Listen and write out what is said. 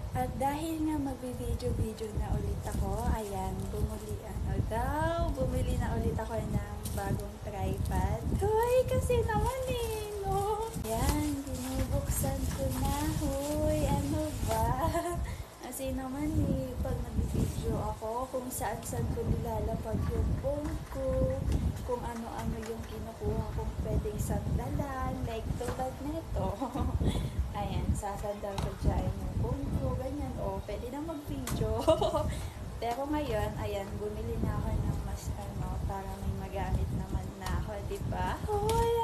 At dahil nga magbi-video-video na ulit ako, ayan, bumili na ulit ako ng bagong tripod. Hoy, kasi naman no? Ayan, binubuksan ko na, hoy, ano ba? Kasi naman pag nag-video ako, kung saan-saan ko nilalapag yung phone ko, kung ano-ano yung kinukuha kong pwedeng sandalan, like tulad nito. Ayan, sasandal ko dyan yung phone ko, ganyan, pwede na mag-video. Pero ngayon, ayan, bumili na ako ng mas para may magamit naman na ako, diba? Hoy,